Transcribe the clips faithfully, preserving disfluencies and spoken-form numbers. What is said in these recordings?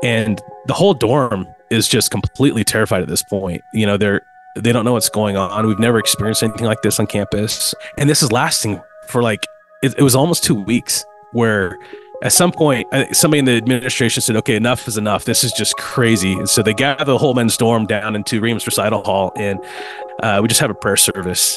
And the whole dorm is just completely terrified at this point. You know, they're, they don't know what's going on. We've never experienced anything like this on campus. And this is lasting for like, it, it was almost two weeks where at some point, somebody in the administration said, okay, enough is enough. This is just crazy. And so they gather the whole men's dorm down into Reams Recital Hall, and uh, we just have a prayer service.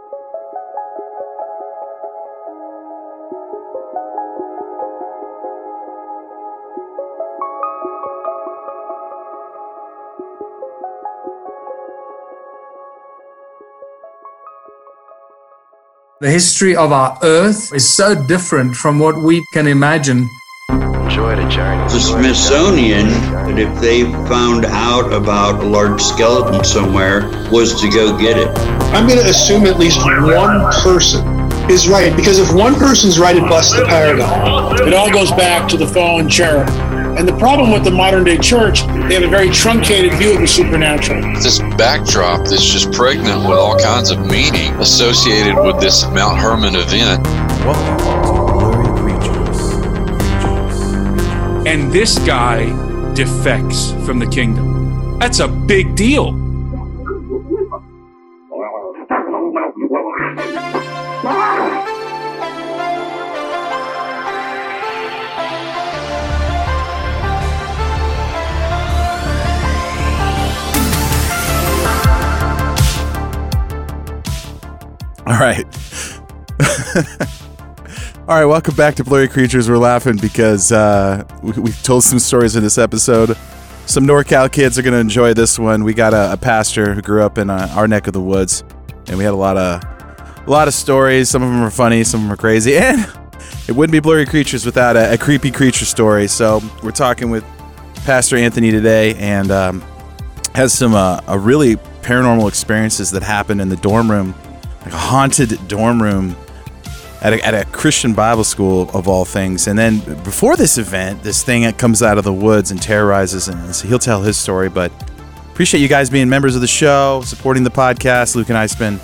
The history of our Earth is so different from what we can imagine. Enjoy the journey. The Smithsonian, that if they found out about a large skeleton somewhere, was to go get it. I'm going to assume at least one person is right, because if one person's right, it busts the paradigm. It all goes back to the fallen cherub. And the problem with the modern day church, they have a very truncated view of the supernatural. This backdrop that's just pregnant with all kinds of meaning associated with this Mount Hermon event. Welcome to Blurry Creatures. And this guy defects from the kingdom. That's a big deal. All right. All right, welcome back to Blurry Creatures. We're laughing because uh, we, we told some stories in this episode. Some NorCal kids are going to enjoy this one. We got a, a pastor who grew up in uh, our neck of the woods, and we had a lot of a lot of stories. Some of them are funny, some of them are crazy, and it wouldn't be Blurry Creatures without a, a creepy creature story. So we're talking with Pastor Anthony today, and um, has some uh, a really paranormal experiences that happened in the dorm room. Like a haunted dorm room at a, at a Christian Bible school, of all things. And then before this event, this thing that comes out of the woods and terrorizes, and so he'll tell his story. But appreciate you guys being members of the show, supporting the podcast. Luke and I spend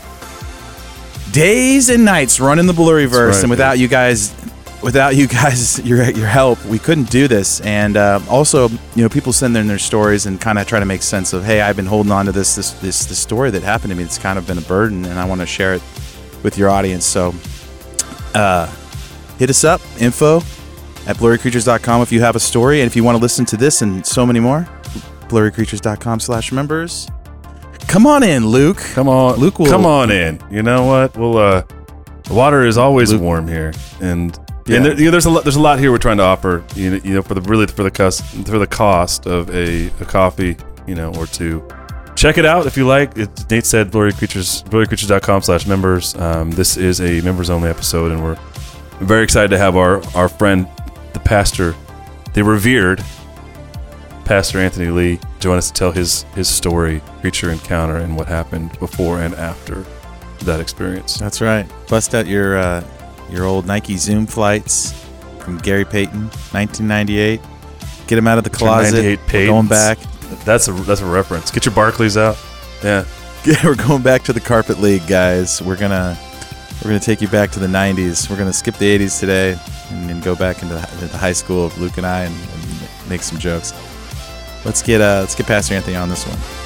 days and nights running the Blurryverse, right, and without dude. you guys, without you guys, your your help, we couldn't do this. And uh, also, you know, people send in their stories and kind of try to make sense of, hey, I've been holding on to this this this this story that happened to me. It's kind of been a burden, and I want to share it with your audience. So, uh, hit us up, info at blurry creatures dot com if you have a story, and if you want to listen to this and so many more, blurry creatures dot com slash members. Come on in, Luke. Come on, Luke. Will, come on in. You know what? Well, uh, the water is always Luke, warm here, and. Yeah. And there, you know, there's a lot. There's a lot here we're trying to offer. You know, you know for the really for the cost for the cost of a, a coffee, you know, or two. Check it out if you like. It, Nate said Blurry Creatures, blurry creatures dot com slash members. Um, this is a members only episode, and we're very excited to have our our friend, the pastor, the revered Pastor Anthony Lee, join us to tell his his story, creature encounter, and what happened before and after that experience. That's right. Bust out your. Uh, Your old Nike Zoom flights from Gary Payton, nineteen ninety-eight. Get them out of the closet. ninety-eight We're going back. That's a that's a reference. Get your Barclays out. Yeah. Yeah, we're going back to the Carpet League, guys. We're gonna we're gonna take you back to the nineties. We're gonna skip the eighties today and then go back into the, into the high school of Luke and I and, and make some jokes. Let's get uh let's get Pastor Anthony on this one.